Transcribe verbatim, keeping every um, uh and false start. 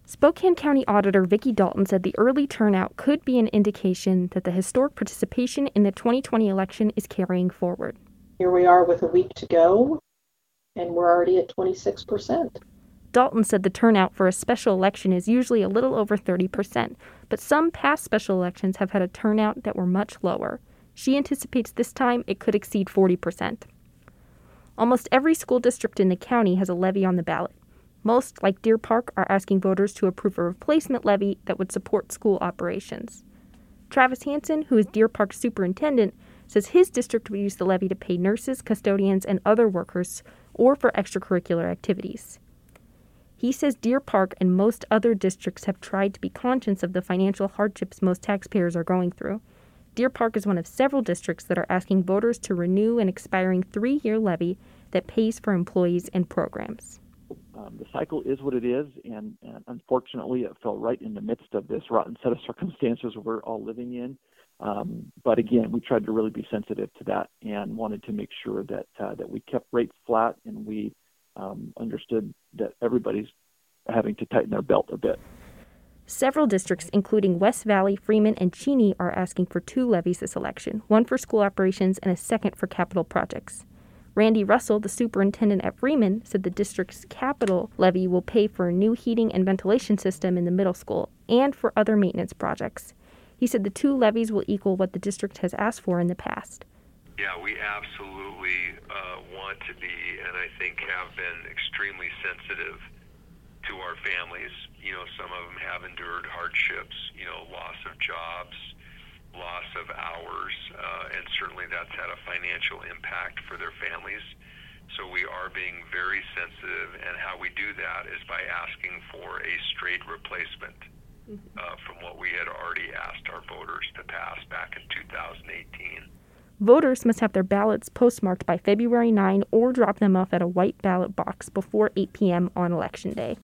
Spokane County Auditor Vicki Dalton said the early turnout could be an indication that the historic participation in the twenty twenty election is carrying forward. Here we are with a week to go, and we're already at twenty-six percent. Dalton said the turnout for a special election is usually a little over thirty percent, but some past special elections have had a turnout that were much lower. She anticipates this time it could exceed forty percent. Almost every school district in the county has a levy on the ballot. Most, like Deer Park, are asking voters to approve a replacement levy that would support school operations. Travis Hansen, who is Deer Park's superintendent, says his district would use the levy to pay nurses, custodians, and other workers, or for extracurricular activities. He says Deer Park and most other districts have tried to be conscious of the financial hardships most taxpayers are going through. Deer Park is one of several districts that are asking voters to renew an expiring three-year levy that pays for employees and programs. Um, the cycle is what it is, and, and unfortunately it fell right in the midst of this rotten set of circumstances we're all living in. Um, but again, we tried to really be sensitive to that and wanted to make sure that uh, that we kept rates flat, and we um, understood that everybody's having to tighten their belt a bit. Several districts, including West Valley, Freeman, and Cheney, are asking for two levies this election, one for school operations and a second for capital projects. Randy Russell, the superintendent at Freeman, said the district's capital levy will pay for a new heating and ventilation system in the middle school and for other maintenance projects. He said the two levies will equal what the district has asked for in the past. Yeah, we absolutely uh, want to be, and I think have been extremely sensitive to our families. You know, some of them have endured hardships, you know, loss of jobs, loss of hours, uh, and certainly that's had a financial impact for their families. So we are being very sensitive, and how we do that is by asking for a straight replacement uh, from what we had already asked our voters to pass back in two thousand eighteen. Voters must have their ballots postmarked by February ninth or drop them off at a white ballot box before eight p.m. on Election Day.